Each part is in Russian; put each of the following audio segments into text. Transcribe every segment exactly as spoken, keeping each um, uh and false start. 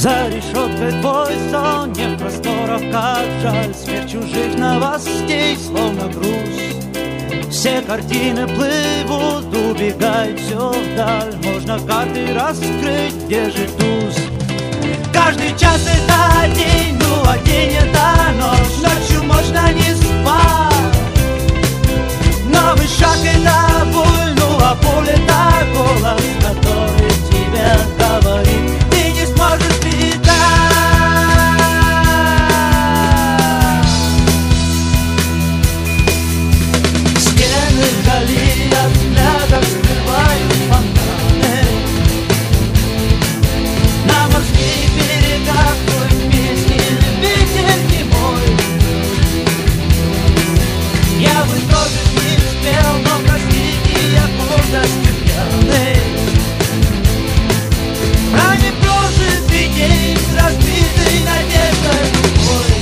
За решеткой твой сон, не в просторах, как жаль. Смерть чужих новостей, словно груз. Все картины плывут, убегают все вдаль. Можно карты раскрыть, где же туз. Каждый час это день, ну а день это ночь. Ночью можно не спать. Новый шаг это боль, ну а боль это голос, который тебе говорит: ты не сможешь летать. Стены вдали от взгляда скрывают фонтаны. На морских берегах твой песни ветер не мой. Я бы тоже не успел, но простите, я гордостью пьяный. Про непрожитый день, разбитый надеждой любой.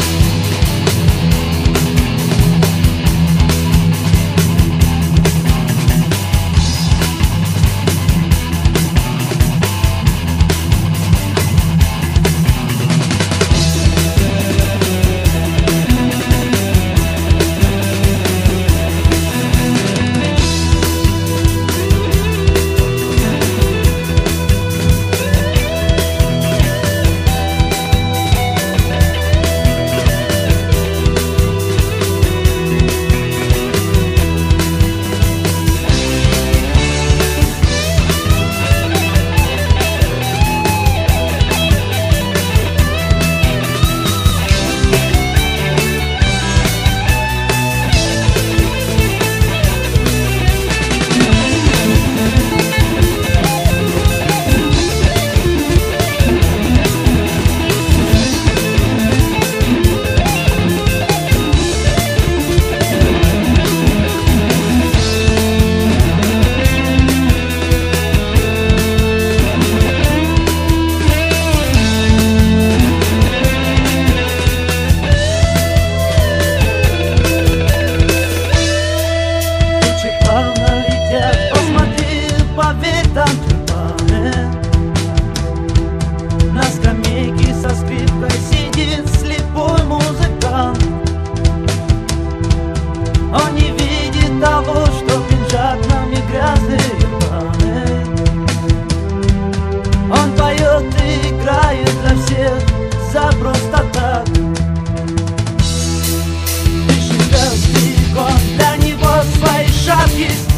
На скамейке со скрипкой сидит слепой музыкант. Он не видит того, что пинжак на мне грязный и рваный. Он поет и играет для всех за просто так. Ты считал стихом, для него свои шапки.